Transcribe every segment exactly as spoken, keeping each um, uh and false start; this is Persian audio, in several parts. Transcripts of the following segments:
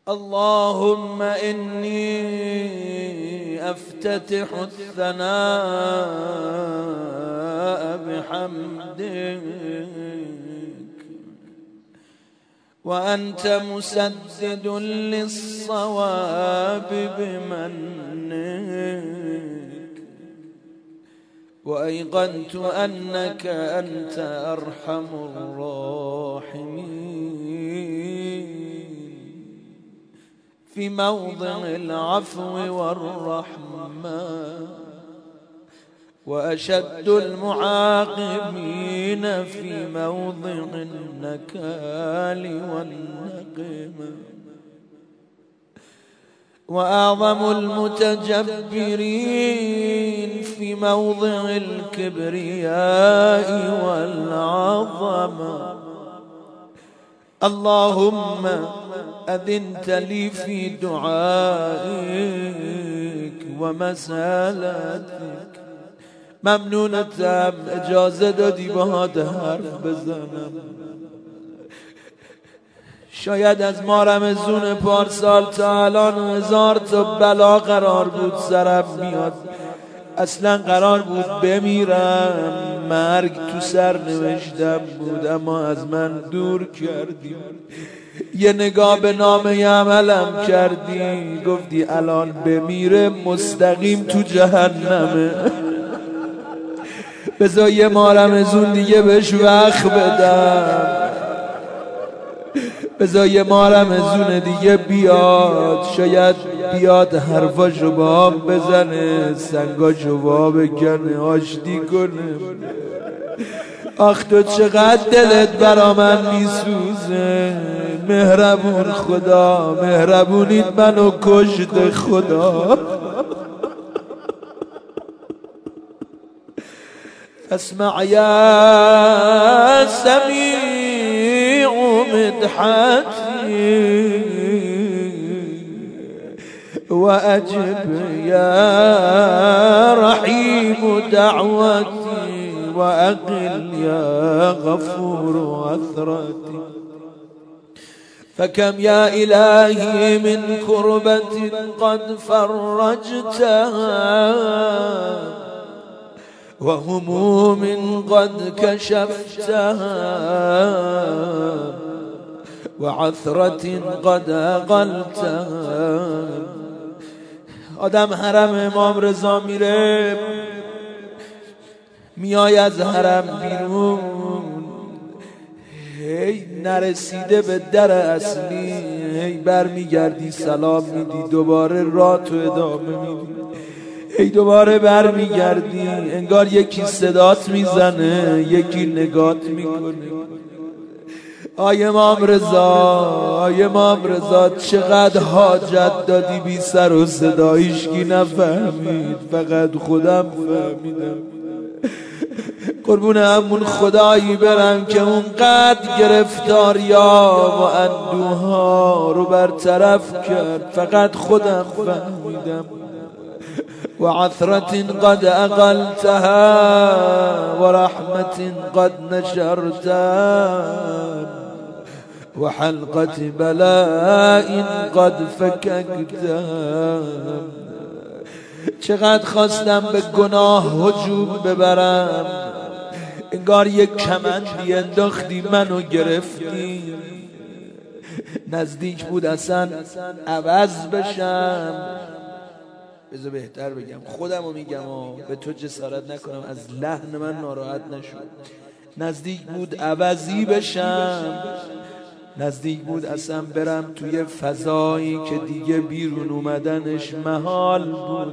اللهم إني أفتتح الثناء بحمدك وأنت مسدد للصواب بمنك، وأيقنت أنك أنت أرحم الراحمين في موضع العفو والرحمة، وأشد المعاقبين في موضع النكال والنقمة، وأعظم المتجبرين في موضع الكبرياء والعظمة. اللهم أذنت لي في دعائك ومسالتك. ممنونتم اجازه دادی باهات حرف بزنم. شاید از ما رمضون پارسال تا الان هزار تا بلا قرار بود سرم میاد، اصلا قرار بود بمیرم، مرگ تو سر نوشتم بود، اما از من دور کردی. یه نگاه به نامه عملم کردی، گفتی الان بمیره مستقیم تو جهنمه. بذار یه ماه رمضون دیگه بهش وقت بدم، بذار یه ماه رمضون دیگه بیاد، شاید بیاد حرفاشو با هم بزنه، سنگاشو با بکنه، آشتی کنه. آخ تو چقدر دلت برا من میسوزه. مهربون خدا، مهربونیت منو کشت خدا. اسمع یا سمیع مدحتی وأجب يا رحيم دعوتي وأقل يا غفور عثرتي. فكم يا إلهي من كربة قد فرجتها وهموم قد كشفتها وعثرة قد أقلتها. آدم حرم امام رضا میره، میای از حرم بیرون، هی نرسیده به در اصلی، هی بر میگردی سلام میدی، دوباره راه تو ادامه میدی، هی دوباره بر میگردی، انگار یکی صدات میزنه، یکی نگات میکنه. آی امام رضا، آی امام رضا، چقدر حاجت دادی بی سر و صدا، هیچکی نفهمید، فقط خودم فهمیدم. قربون همون خدایی برم که اونقدر گرفتاریا و اندوها رو برطرف کرد، فقط خودم فهمیدم. وعثرة قد أقلتها ورحمة قد نشرتها وحلقة بلاء قد فككتها. چقدر خواستم به گناه هجوم ببرم، انگار یک کمندی انداختی منو گرفتی. نزدیک بود اصلا عوض بشم، بذار بهتر بگم خودمو میگم و به تو جسارت نکنم از لحن من ناراحت نشو. نزدیک بود عوضی بشم، نزدیک بود اصلا برم توی فضایی که دیگه بیرون اومدنش محال بود.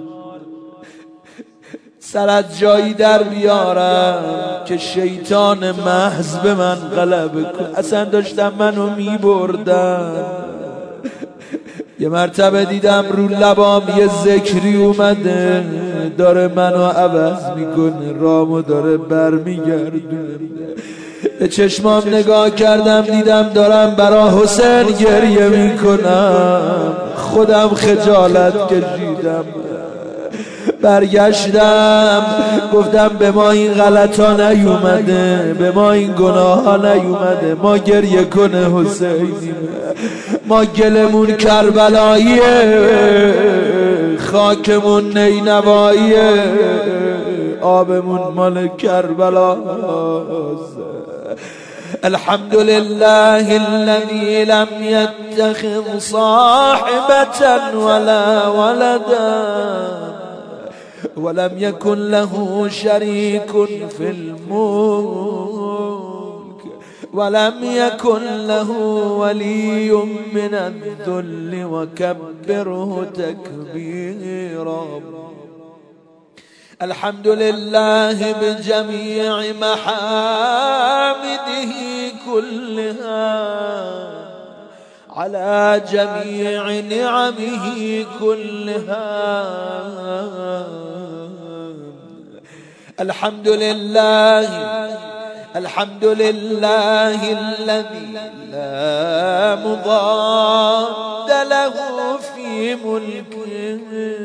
سر از جایی در بیارم که شیطان محض به من غلبه کن. اصلا داشتم منو میبردن. یه مرتبه دیدم رو لبام یه ذکری اومده، داره منو عوض میکنه، رامو داره بر میگردونه. به چشمام نگاه کردم، دیدم دارم برا حسین گریه میکنم. خودم خجالت کشیدم. برگشتم گفتم به ما این غلط ها نیومده، به ما این گناه ها نیومده، ما گریه کنه حسینی، ما گلمون کربلاییه، خاکمون نینواییه، آبمون مال کربلاست. الحمد لله الذي لم يتخذ صاحبة ولا ولدا ولم يكن له شريك في الملك ولم يكن له ولي من الذل وكبره تكبيرا. الحمد لله بجميع محامده كلها على جميع نعمه كلها. الحمد لله الحمد لله الذي لا مضاد له في ملكه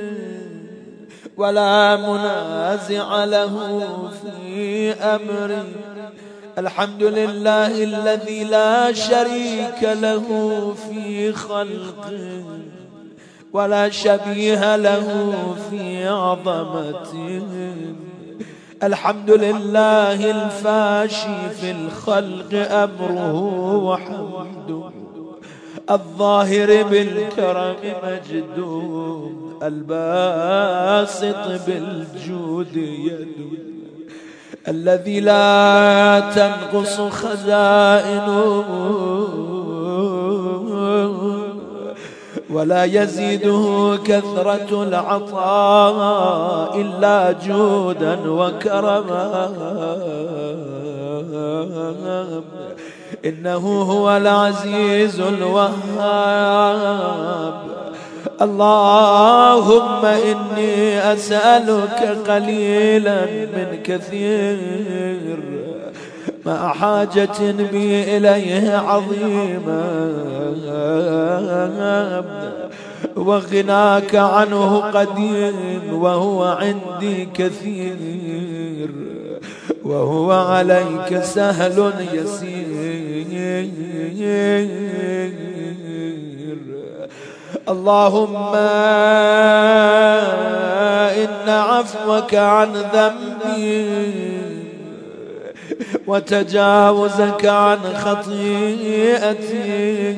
ولا منازع له في أمره. الحمد لله الذي لا شريك له في خلقه ولا شبيه له في عظمته. الحمد لله الفاشي في الخلق أمره وحمده، الظاهر بالكرم مجده، الباسط بالجود يده، الذي لا تنقص خزائنه ولا يزيده كثرة العطاء إلا جودا وكرما. إنه هو العزيز الوهاب. اللهم إني أسألك قليلا من كثير مع حاجة بي إليه عظيما، وغناك عنه قديم وهو عندي كثير، وهو عليك سهل يسير. اللهم إن عفوك عن ذنبي وتجاوزك عن خطيئتي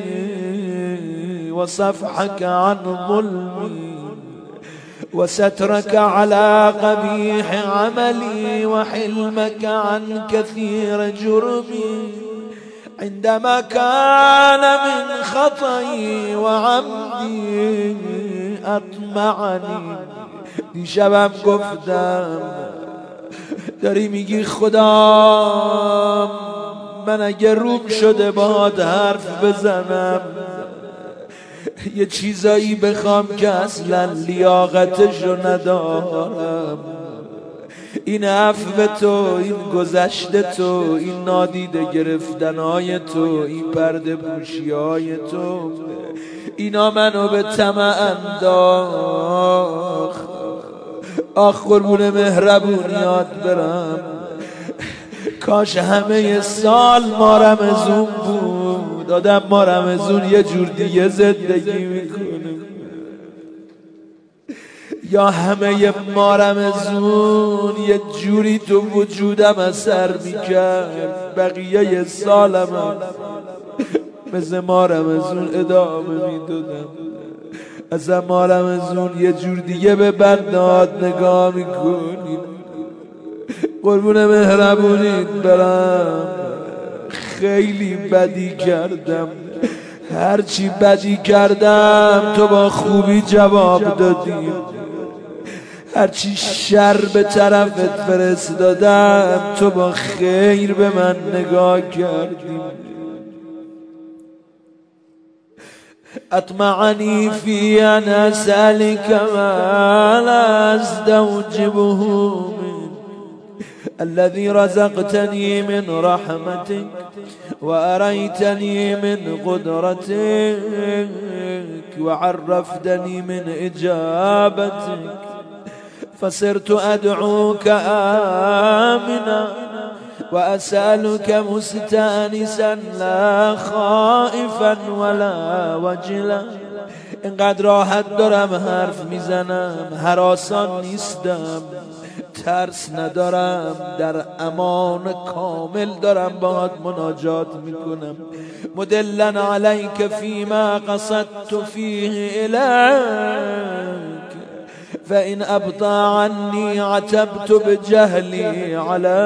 وصفحك عن ظلمي وسترك على قبيح عملي وحلمك عن كثير جرمي عندما كان من خطئي وعمدي أطمعني. دیشبم گفتم داری میگی خدا من اگر روم شده باهات حرف بزنم یه چیزایی بخوام که اصلا لیاقتشو ندارم، این عفو تو، این گذشته تو، این نادیده گرفتنهای تو، این پرده پوشیهای تو، اینا منو به طمع انداخت. آخ قربون مهربونیات برم، کاش همه سال ما رمضون بود. آدم ما رمضون یه جور دیگه زندگی میکنه، یا همه ما رمضون یه جوری تو وجودم اثر میکرد، بقیه سالم مثل ما رمضون ادامه میدادم. از ما رمضون یه جور دیگه به بندات نگاه میکنیم. قربون مهربونیت برم، خیلی بدی کردم، هرچی بدی کردم تو با خوبی جواب دادی، هرچی شر به طرفت فرستادم تو با خیر به من نگاه کردی. أطمعني في أن أسألك ما لا أستوجبه منك، الذي رزقتني من رحمتك وأريتني من قدرتك وعرفتني من إجابتك، فصرت ادعوك آمنا واسألك مستانسا لا خائفا ولا وجلا. اینقدر راحت دارم حرف میزنم، هراسان نیستم، ترس ندارم، در امان کامل دارم باهات مناجات میکنم. مدلن علیک فیما قصدت فیه الیک فإن ابطأ عنی عتبت بجهلی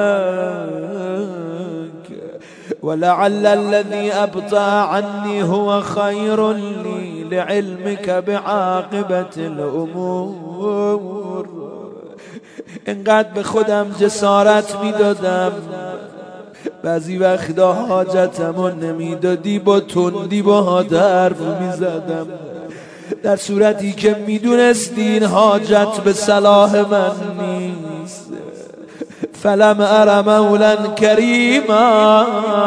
علیک ولعل الذي ابطأ عني هو خير لي لعلمك بعاقبة الامور. اینقدر به خودم جسارت میدادم، بعضی وقتا حاجتمو نمیدادی، با تندی با حرف میزدم، در صورتی که میدونستی این حاجت به صلاح من نیست. فلم ار مولا کریما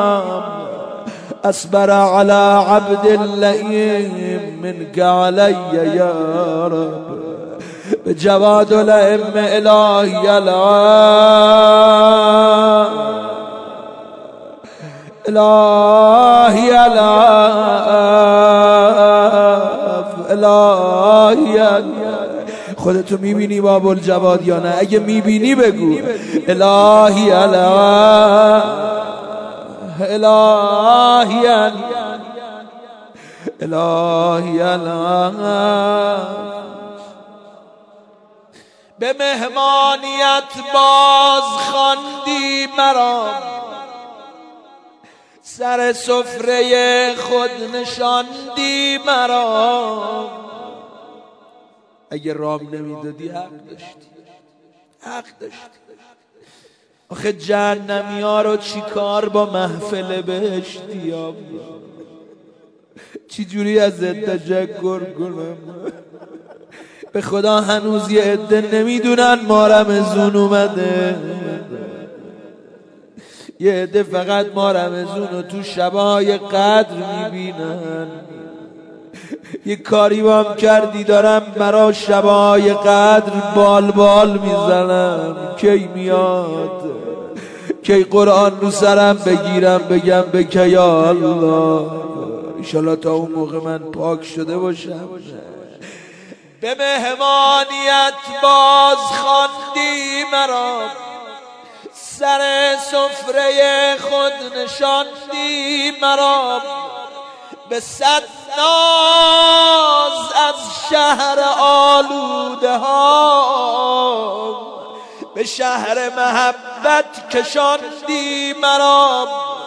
اصبر على عبد اللئیم منك علی یا رب بجواد الائم الهی الهی الهی الهی. خودتو میبینی باب الجواد یا نه؟ اگه میبینی بگو الهی الهی الهی الهی الهی. به مهمانیت باز خواندی مرا، سر سفره خود نشاندی مرا. اگه رام نمیدادی حق داشتی، حق داشتی. آخه جهنمی ها رو چی کار با محفل بهشتی؟ چی جوری از تشکر کنم؟ به خدا هنوز یه عده نمیدونن ما رمضون اومده، یه عده فقط ما رمضون رو تو شبای قدر میبینن. یه کاری بام کردی دارم برا شبای قدر بال بال میزنم، کی میاد؟ کی قرآن رو سرم بگیرم بگم بکه یا الله؟ انشالله تا اون موقع من پاک شده باشم. به مهمانیت باز خواندی مرا، سر سفره خود نشاندی مرا. به صد ناز از شهر آلوده ها به شهر محبت کشاندی مرا.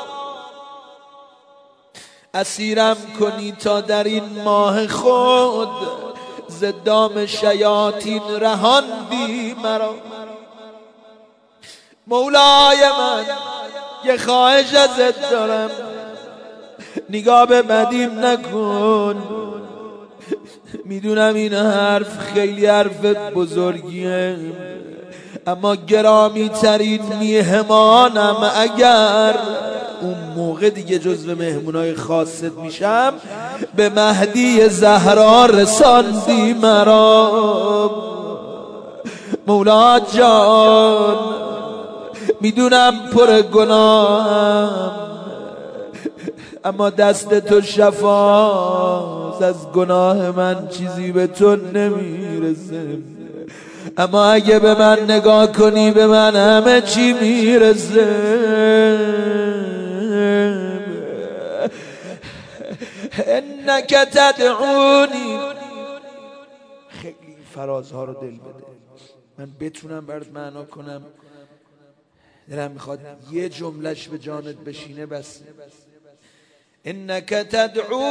اسیرم کنی تا در این ماه خود ز دام شیاطین رهاندی مرا. مولای من یه خواهش ازت دارم، نگاه به بدیم نکن. میدونم این حرف خیلی حرف بزرگیه، اما گرامی ترین میهمانم. اگر اون موقع دیگه جزو مهمونای خاصت میشم، به مهدی زهرا رساندی مرا. مولا جان میدونم پر گناهم، اما دست تو شفاست، از گناه من چیزی به تو نمیرسه. اما اگه به من نگاه کنی به من همه چی میرسه. انک تدعونی. خیلی فرازها رو دل بده، من بتونم برات معنا کنم. دلم میخواد یه جملهش به جانت بشینه بس. انک تدعونی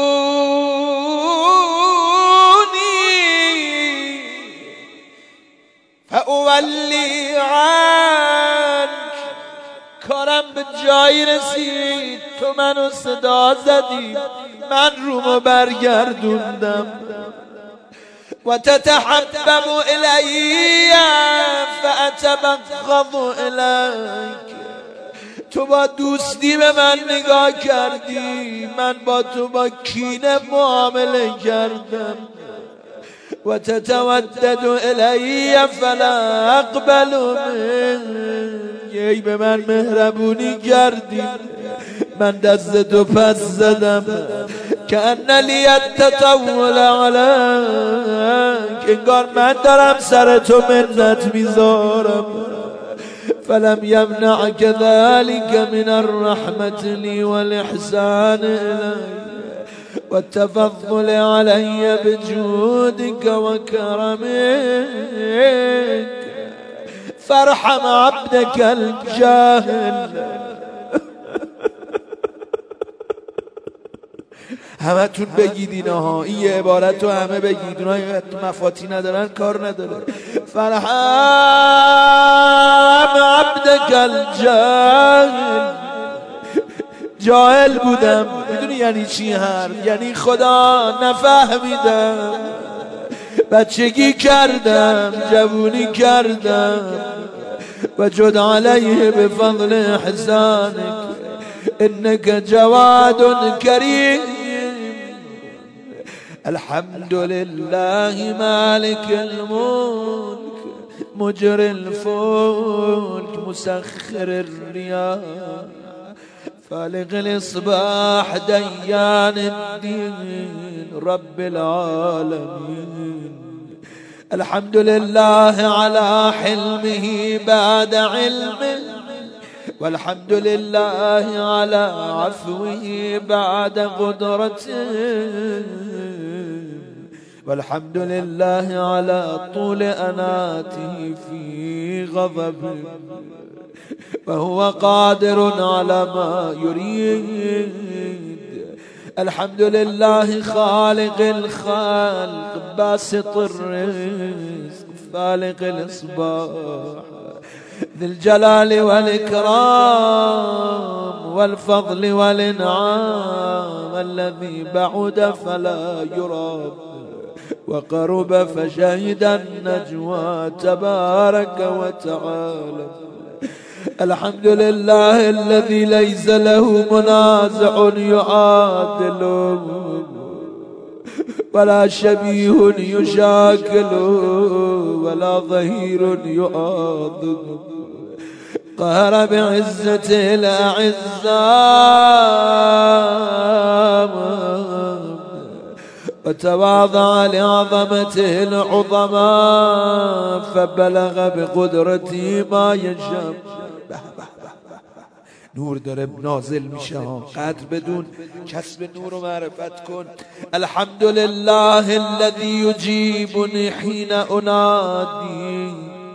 فاولی عنک. کارم به جایی رسید، تو منو صدا زدی، من رومو برگردوندم. و تتحبب الی فاتبغض الیک. تو با دوستی به من نگاه کردی، من با تو با کینه معامله کردم. وتتودد إلي فلا أقبل منك. ای به من مهربونی کردی، من دست تو پس زدم. که ان لی التطول علیک، انگار من دارم سر تو منت میذارم. فلم يمنعك ذلك من الرحمة لي والإحسان إلي والتفضل علي بجودك وكرمك، فارحم عبدك الجاهل. همه تون بگید اینها، این یه عبارت رو همه بگید، اونها مفاتی ندارن کار نداره. فرحم عبدک الجاهل، جاهل بودم. میدونی یعنی چی حرف؟ یعنی خدا نفهمیدم، بچگی کردم، جوونی کردم. و جد علیه بفضل احسانک انک جواد کریم. الحمد لله مالك الملك مجري الفلك مسخر الرياح فالق الإصباح ديان الدين رب العالمين. الحمد لله على حلمه بعد علمه، والحمد لله على عفوه بعد قدرته، والحمد لله على طول أناته في غضبه، وهو قادر على ما يريد. الحمد لله خالق الخلق باسط الرزق فالق الإصباح ذي الجلال والإكرام والفضل والإنعام، الذي بعد فلا يرى وقرب فشهد النجوى تبارك وتعالى. الحمد لله الذي ليس له منازع يعادله ولا شبيه يشاكله ولا ظهير يعاضده. قهر بعزته الأعزاء وتواضع لعظمته العظماء، فبلغ بقدرته ما يشاء. نور داره نازل میشه، قدر بدون، کسب نور و معرفت کن. الحمد لله الذي يجيبني حين انادي،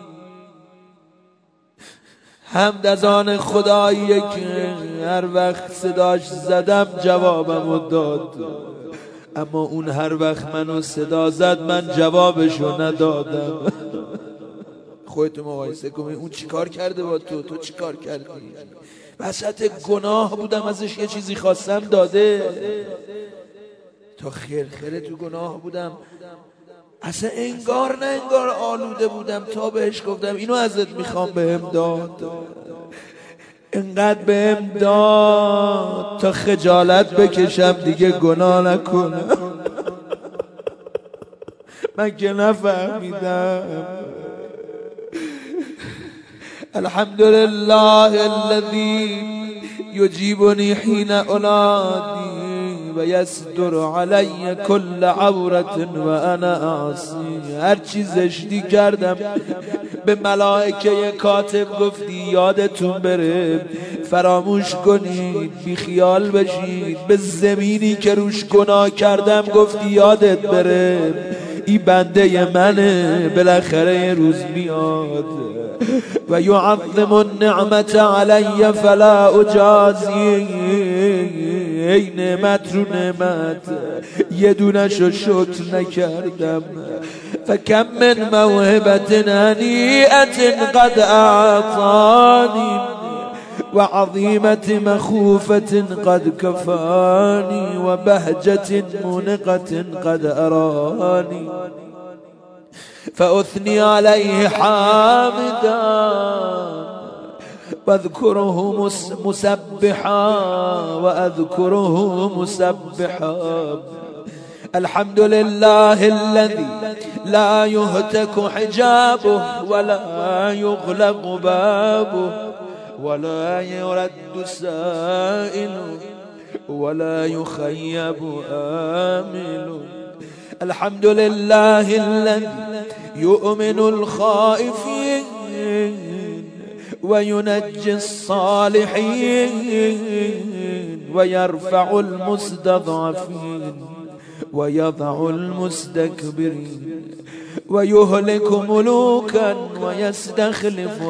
حمد از آن خداییه که هر وقت صداش زدم جوابمو داد، اما اون هر وقت منو صدا زد من جوابشو ندادم. خودتو مقایسه کنی، اون چیکار کرده با تو، تو چیکار کردی؟ وسط گناه بودم ازش یه چیزی خواستم داده، تا خیر خیره تو گناه بودم اصلا انگار نه انگار آلوده بودم، تا بهش گفتم اینو ازت میخوام بهم داد، انقدر بهم داد تا خجالت بکشم دیگه گناه نکنم. من که نفهمیدم. الحمد لله الذي يجيبني حين أنادي ويستر علي كل عورة وأنا أعصي. هر چی زشتی کردم به ملائکه کاتب گفتی یادتون بره فراموش کنید، بی خیال بشید. به زمینی که روش گناه کردم گفتی یادت بره ای بنده منه، بالاخره یه روز میاد. و یعظم النعمت علی فلا اجازی، ای نعمت رو نعمت یه دونشو شکر نکردم. فکم من موهبت هنیئت قد اعطانی و عظیمت مخوفت قد کفانی و بهجت منقت قد ارانی. فأثني عليه حامدا واذكره مسبحا واذكره مسبحا. الحمد لله الذي لا يهتك حجابه ولا يغلق بابه ولا يرد سائل ولا يخيب آمل. الحمد لله الذي يؤمن الخائفين وينجي الصالحين ويرفع المستضعفين ويضع المستكبرين ويهلك ملوكا ويستخلف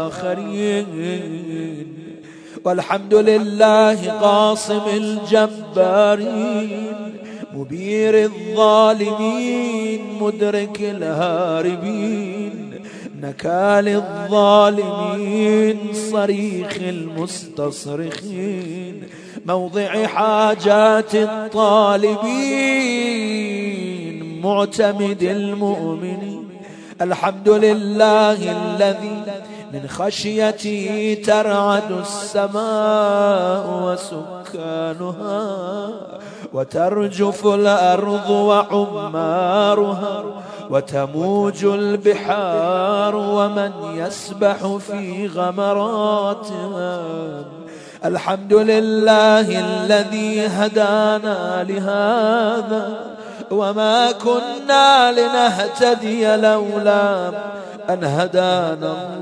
آخرين. والحمد لله قاصم الجبارين مبير الظالمين مدرك الهاربين نكال الظالمين صريخ المستصرخين موضع حاجات الطالبين معتمد المؤمنين. الحمد لله الذي من خشيته ترعد السماء وسكانها وترجف الأرض وعمارها وتموج البحار ومن يسبح في غمراتها. الحمد لله الذي هدانا لهذا وما كنا لنهتدي لولا أن هدانا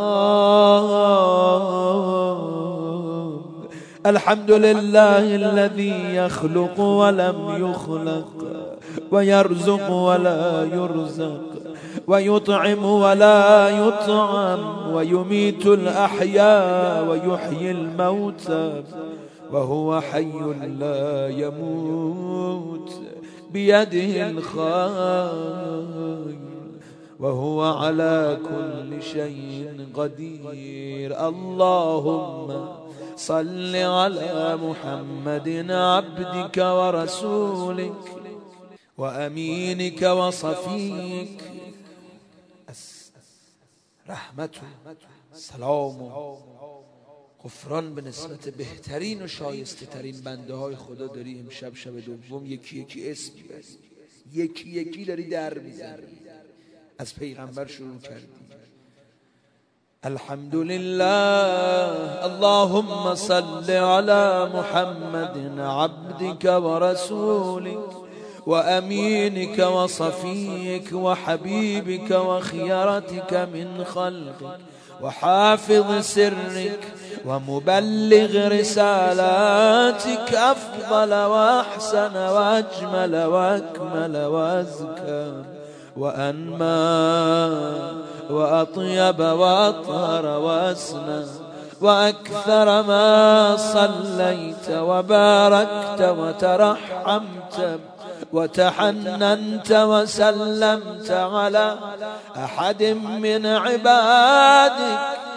الله. الحمد لله الذي يخلق ولم يخلق ويرزق ولا يرزق ويطعم ولا يطعم ويميت الأحياء ويحيي الموتى وهو حي لا يموت بيده الخير وهو على كل شيء قدير. اللهم صل على محمد عبدك ورسولك وأمينك وصفيك رحمت سلام غفران به نسبت بهترین و شایسته ترین بنده های خدا داری امشب شب دوم یکی یکی اسم میبری یکی یکی داری در میزنی از پیغمبر شروع کردی. الحمد لله اللهم صل على محمد عبدك ورسولك وأمينك وصفيك وحبيبك وخيرتك من خلقك وحافظ سرك ومبلغ رسالاتك أفضل وأحسن وأجمل وأكمل وأزكى وأنمى وأطيب وأطهر وأسنى وأكثر ما صليت وباركت وترحمت وتحننت وسلمت على أحد من عبادك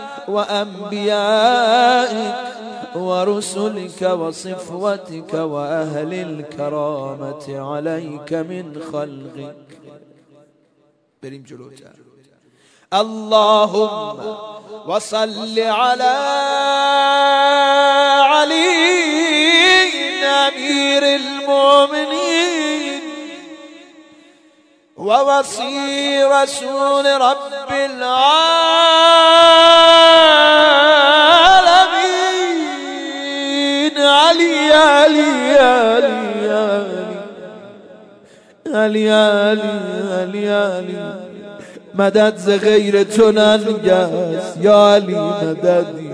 وأنبيائك ورسلك وصفوتك وأهل الكرامة عليك من خلقك. بريم جلوتا. اللهم وصل على علي أمير المؤمنين ووصي رسول رب العالمين علي علي علي علي علي علي مدد ز غیر تو ننگست یا علی مددی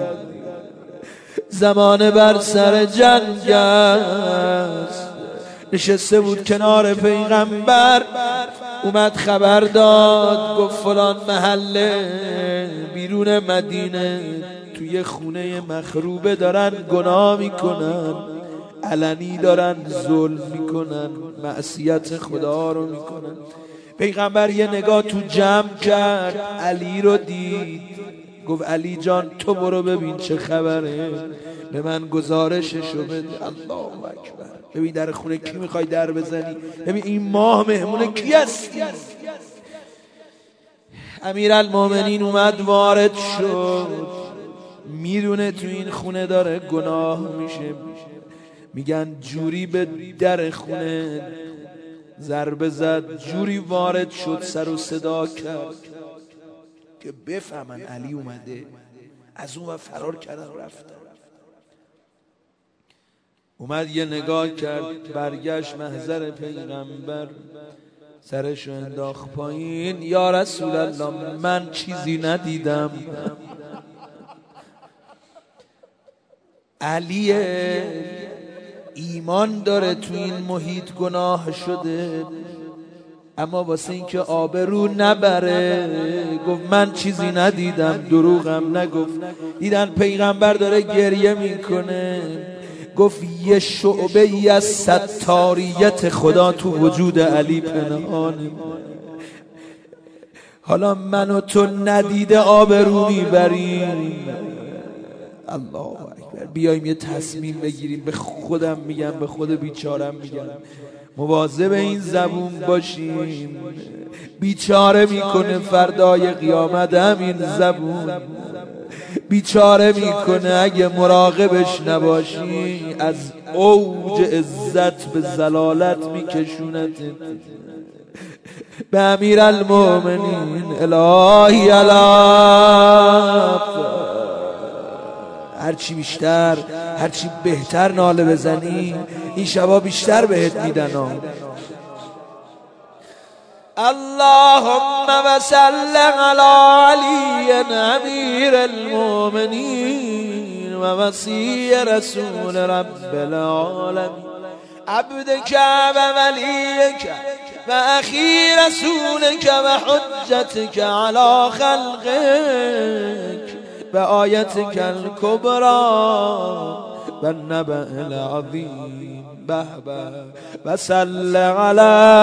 زمان بر سر جنگ است. نشسته بود کنار پیغمبر اومد خبر داد گفت فلان محله بیرون مدینه توی خونه مخروبه دارن گناه میکنن علنی دارن ظلم میکنن معصیت خدا رو میکنن. پیغمبر یه نگاه تو جمع کرد علی رو دید گفت علی جان تو برو ببین چه خبره به من گزارششو بده. الله اکبر. ببین در خونه کی میخوای در بزنی؟ ببین این ماه مهمون کی هستی؟ امیرالمومنین اومد وارد شد میدونه تو این خونه داره گناه میشه. میگن جوری به در خونه ضربه زد، جوری وارد شد سر و صدا کرد که بفهمن علی اومده. از اون و فرار کردن و رفتن. اومد یه نگاه کرد، برگشت محضر پیغمبر، سرشو انداخت پایین. یا رسول الله من چیزی ندیدم. علی ایمان داره، تو این محیط گناه شده، اما واسه این که آبرو نبره گفت من چیزی ندیدم، دروغم نگفت. دیدن پیغمبر داره گریه میکنه، گفت یه شعبه ای از ستاریت خدا تو وجود علی پنهانه. حالا من و تو ندیده آبرو میبریم. الله اکبر. بیایم یه تصمیم بگیریم. به خودم میگم، به خود بیچارم میگم، مواظب این زبون باشیم. بیچاره میکنه فردای قیامت همین زبون. بیچاره میکنه اگه مراقبش نباشی، از اوج عزت به ضلالت میکشونت. به امیر المؤمنین الهی علام، هرچی بیشتر هرچی بهتر ناله بزنی این شبا بیشتر بهت میدن. اللهم وصل على علی امیر المؤمنین و وصی رسول رب العالمین، عبدك و ولیك و اخی رسولك و حجتك على خلقك و آیتك الکبرى و النبأ العظیم. به به. و صل علی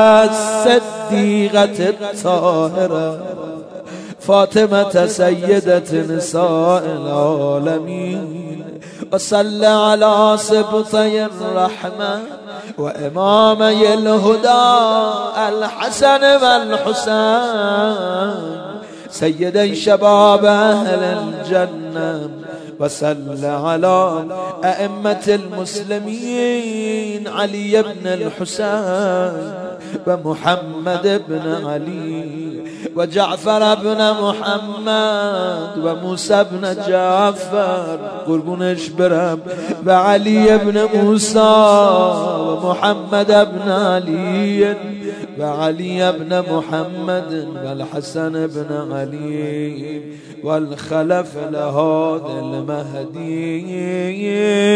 الصدیقة الطاهرة فاطمة سیدة نساء العالمین و صل علی سبطی الرحمة و امامی الهدى الحسن و الحسین سيدي شباب أهل الجنة و صل على أئمة المسلمين علي بن الحسين و محمد بن علي و جعفر بن محمد و موسى بن جعفر قربونش برم و علی بن موسى و محمد بن علي و علی بن محمد و الحسن بن علي والخلف لهذا المهدي.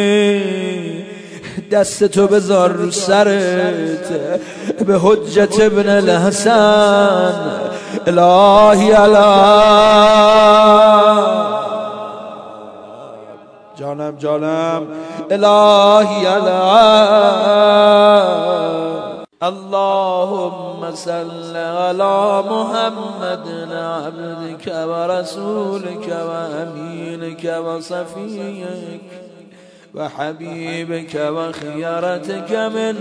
دستتو بذار رو سرت به حجت ابن الحسن الهی علام، جانم جانم الهی علام. اللهم صل على محمد عبدك ورسولك وأمينك وصفيك وحبيبك وخيرتك من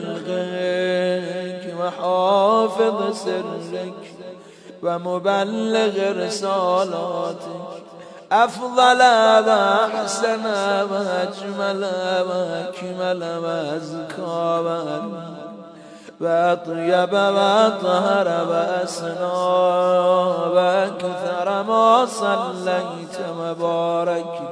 خلقك وحافظ سرك ومبلغ رسالاتك أفضل وأحسن وأجمل وأكمل وأزكى وأطيب وأطهر وأسنى وأكثر ما صليت وباركت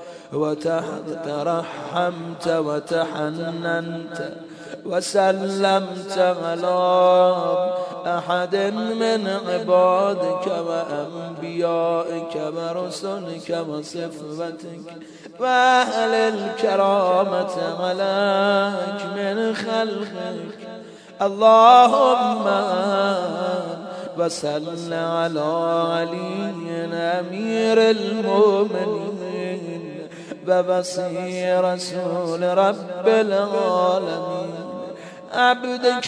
وترحمت وتحننت وسلمت على أحد من عبادك وأنبيائك ورسلك وصفتك وأهل الكرامة عليك من خلقك. اللهم وصل على علي أمير المؤمنين ووصي رسول رب العالمين، عبدك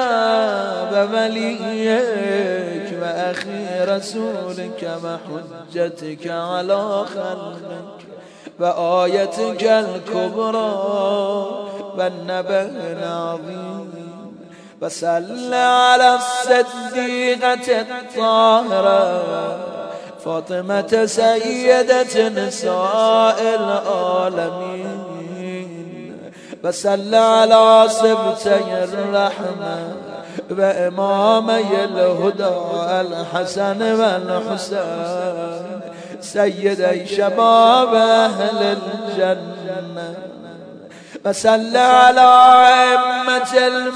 ووليك وأخي رسولك وحجتك على خلقك وآيتك الكبرى والنبأ العظيم. وصل على الصديقة الطاهرة فاطمة سيدة نساء العالمين. وصل على سبتي الرحمة و امامی الهدى الحسن و الحسین سیدی شباب اهل الجنه و صل علی ائمة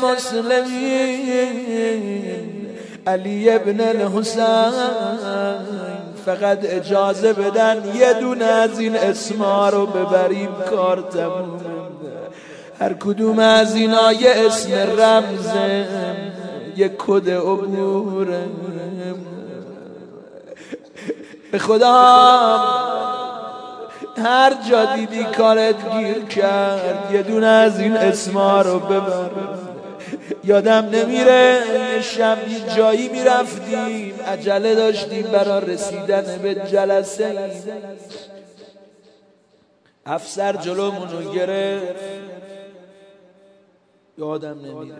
المسلمین علی ابن الحسین. فقط اجازه بدن یه دونه از این اسما رو ببریم کار تمومه. هر کدوم از اینا یه اسم رمزه، یه کد عبوره. به خدا هر جا دیدی کارت گیر کرد یه دونه از این اسما رو ببر. یادم نمیره یه شب یه جایی میرفتیم، عجله داشتیم برای رسیدن به جلسه. افسر جلومونو گرفت، یادم نمیره،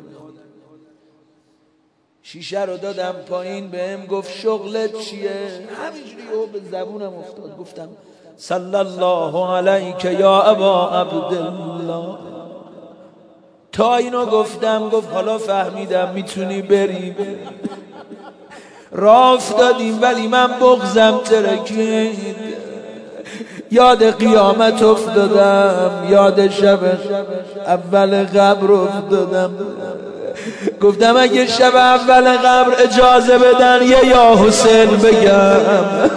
شیشه رو دادم پایین، بهم گفت شغلت چیه؟ همینجوری او به زبونم افتاد. گفتم صلی الله علیک یا ابا عبدالله. تا اینو گفتم گفت حالا فهمیدم میتونی بری. راه افتادیم ولی من بغضم ترکید، یاد قیامت افتادم، یاد شب اول قبر افتادم. گفتم اگه شب اول قبر اجازه بدن یه یا حسین بگم،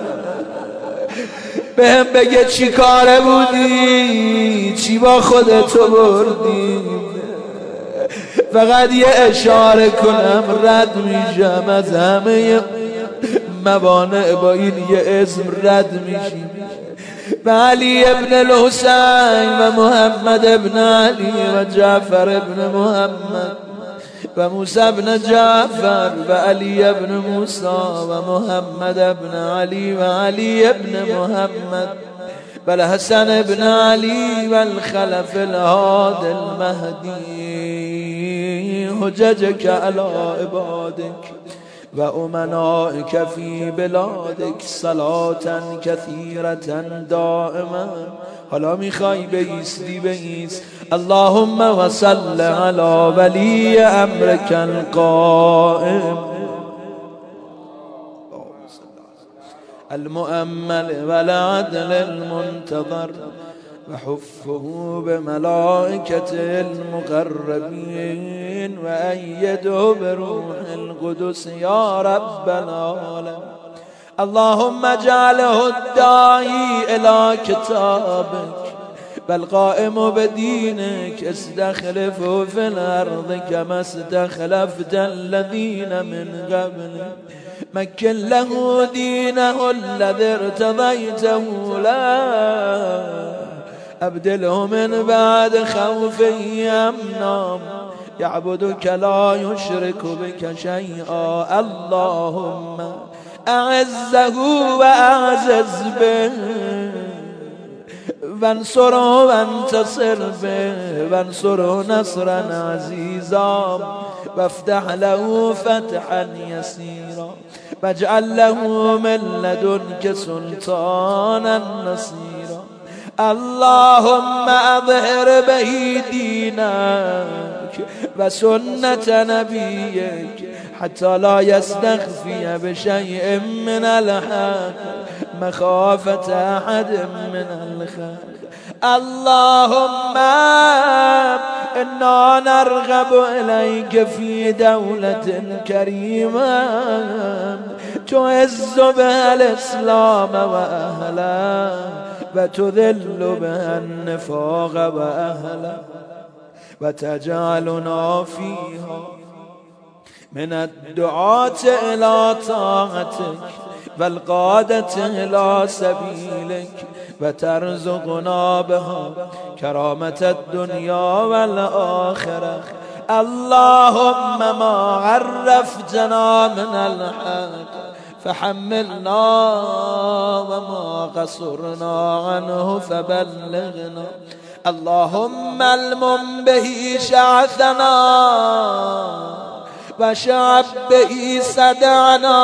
بهم بگه چی کاره بودی، چی با خودتو بردی، فقط یه اشاره کنم رد میشم از همه موانع، با این یه اسم رد میشیم. و علی ابن الحسین و محمد ابن علی و جعفر ابن محمد و موسی ابن جعفر و علی ابن موسی و محمد ابن علی و علی ابن محمد و الحسن ابن علی و الخلف الهاد المهدی حججك على عبادك و امنائك في بلادك صلاة كثيرة دائما. حالا میخوای بایستی بایست. اللهم وصل على ولی امرك القائم المؤمل والعدل المنتظر وحفه بملائكة المقربين وأيده بروح القدس يا رب العالمين. اللهم اجعله الداعي إلى كتابك والقائم بدينك استخلفه في الأرض كما استخلفت الذين من قبله. مكن له دينه الذي ارتضيته له أبدله من بعد خوفه أمنا يعبدك لا يشرك بك شيئا. اللهم أعزه وأعزز به وانصره وانتصر به وانصره نصرا عزيزا وافتح له فتحا يسيرا واجعل له من لدنك سلطانا نصيرا. اللهم أظهر به دينك وسنة نبيك حتى لا يستخفي بشيء من الحق مخافة أحد من الخلق. اللهم إنا نرغب إليك في دولة كريمة تعز بها الإسلام وأهله وتذل بها النفاق وأهله وتجعلنا فيها من الدعاة إلى طاعتك والقادة إلى سبيلك وترزقنا بها كرامة الدنيا والآخرة. اللهم ما عرفتنا من الحق فحملنا وما قصرنا عنه فبلغنا. اللهم المم به شعثنا وشعب به صدعنا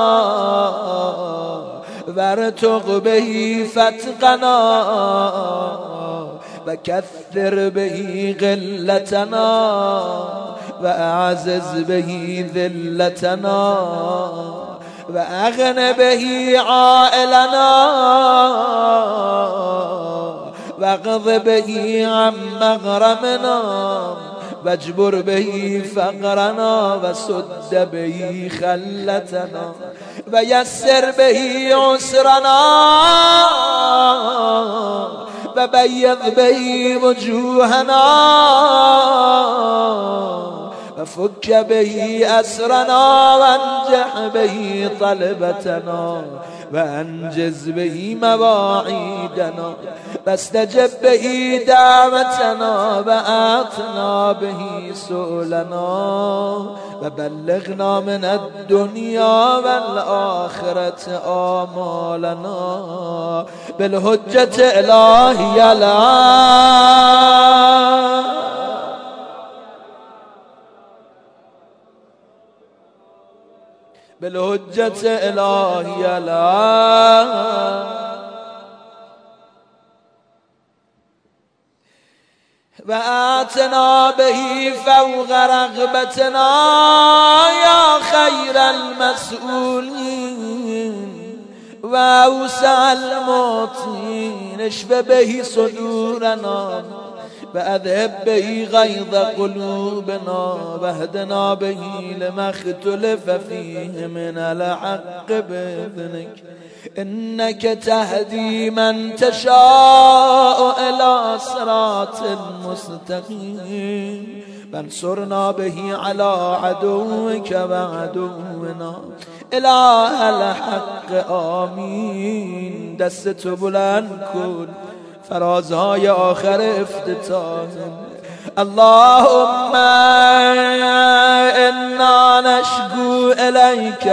وارتق به فتقنا وكثر به قلتنا وأعزز به ذلتنا وأغن به عائلنا واقض به عن مغرمنا واجبر به فقرنا وسد به خلتنا ويسر به عسرنا وبيض به وجوهنا وفك به أسرنا وانجح به طلبتنا وأنجز به مواعيدنا واستجب به دعوتنا وآتنا به سؤلنا وبلغنا من الدنيا والآخرة آمالنا بالحجة إلهي العام بالحجة إلهي العام وآتنا به فوق رغبتنا يا خير المسؤولين وأوسع المعطين اشف به صدورنا وأذهب به غيظ قلوبنا واهدنا به لما اختلف فيه من الحق بإذنك إنك تهدي من تشاء إلى صراط مستقيم فانصرنا به على عدوك وعدونا إله الحق آمین. دستتو بلند کن، فرازهای آخر افتتاح. اللهم انا نشكو اليك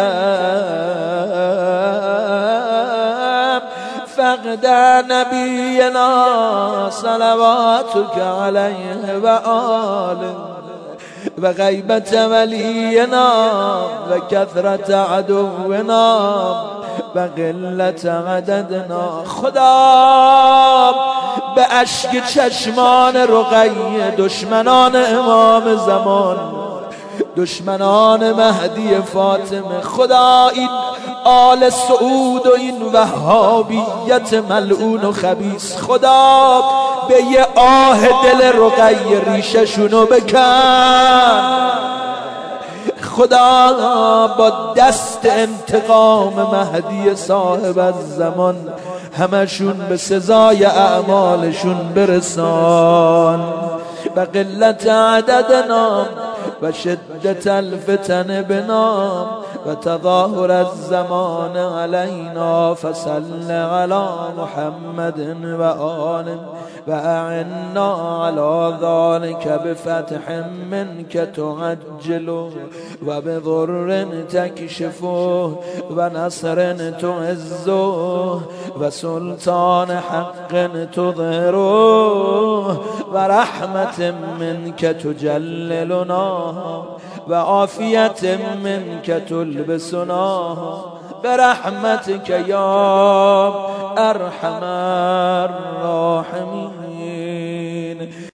فقد نبينا صلواتك عليه وآله وغيبة ولينا وكثرة عدونا وقلة عددنا. خدا به اشک چشمان رقیه دشمنان امام زمان، دشمنان مهدی فاطمه، خدا این آل سعود و این وهابیت ملعون و خبیث، خدا به یه آه دل رقیه ریششونو بکن. خدا با دست انتقام مهدی صاحب الزمان همشون به سزای اعمالشون برسان. و قلت عددنا و شدت الفتن بنا و تظاهر الزمان علینا فصل علی محمد و آله و اعنا علی ذلك بفتح منك تعجل و بضر تكشفه و نصر تعزه و سلطان حق تظهره و رحمت منك تجللنا و عافیت منك تلبسنا برحمتك یا ارحم الراحمین.